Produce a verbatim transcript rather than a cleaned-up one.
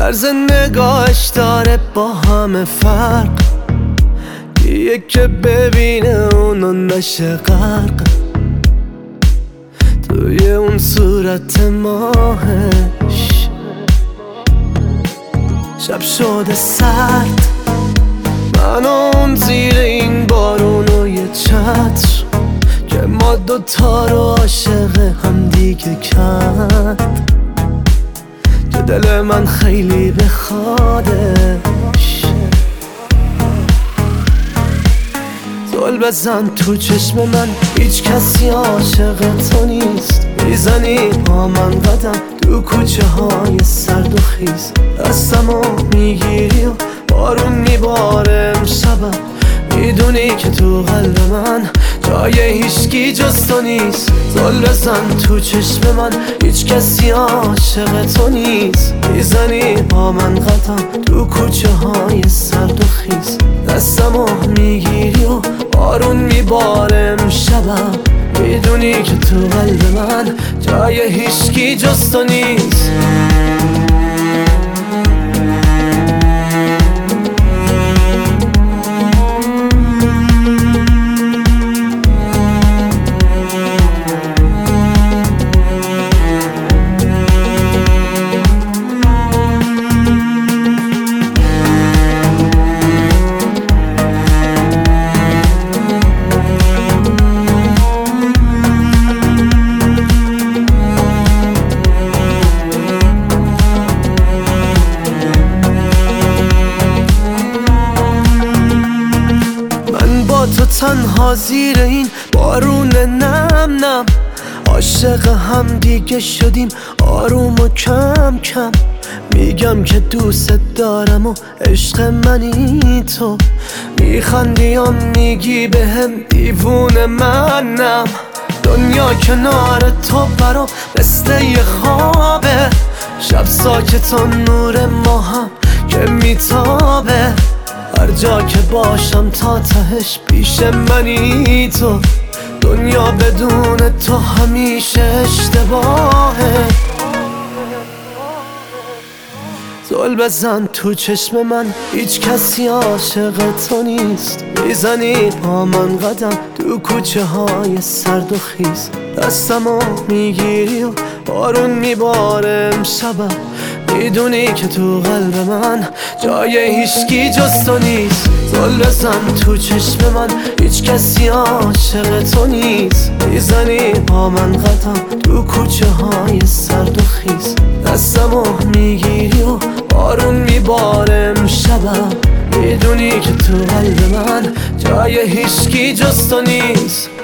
طرز نگاهش داره با همه فرق، یه که ببینه اونو نشه غرق توی اون صورت ماهش. شب شده سرد، من اون زیر این بارون و یه چتر که ما دوتا رو عاشق هم دیگه کرد، که دل من خیلی بخوادش. زل بزن تو چشم من، هیچ کسی عاشق تو نیست. میزنی با من قدم تو کوچه های سرد و خیز، دستمو میگیری و بارون میباره امشبم. میدونی که تو قلب من جای هیچکی جز تو نیست. زل بزن تو چشم من، هیچ کسی عاشق تو نیست. میزنی با من قدم تو کوچه های سرد و خیز، دستمو میگیری و بارون میباره امشبم. میدونی که تو قلب من جای هیچکی جز تو نیست. تو تنها زیر این بارون نم نم، عاشق هم دیگه شدیم آروم و کم کم. میگم که دوست دارم و عشق منی تو، میخندی و میگی بهم دیوونه منم. دنیا کنار تو برام مثل یه خوابه، شب ساکت و نور ماهم که میتابه. هر جا که باشم تا تهش پیش منی تو، دنیا بدون تو همیشه اشتباهه. زل بزن تو چشم من، هیچ کسی عاشق تو نیست. میزنی با من قدم تو کوچه های سرد و خیز، دستمو میگیری و بارون میباره امشبم. میدونی که تو قلب من جای هیچکی جز تو نیست. زل بزن تو چشم من، هیچ کسی عاشق تو نیست. میزنی با من قدم تو کوچه های سرد و خیز، دستمو میگیری و بارون میباره امشبم. میدونی که تو قلب من جای هیچکی جز تو نیست.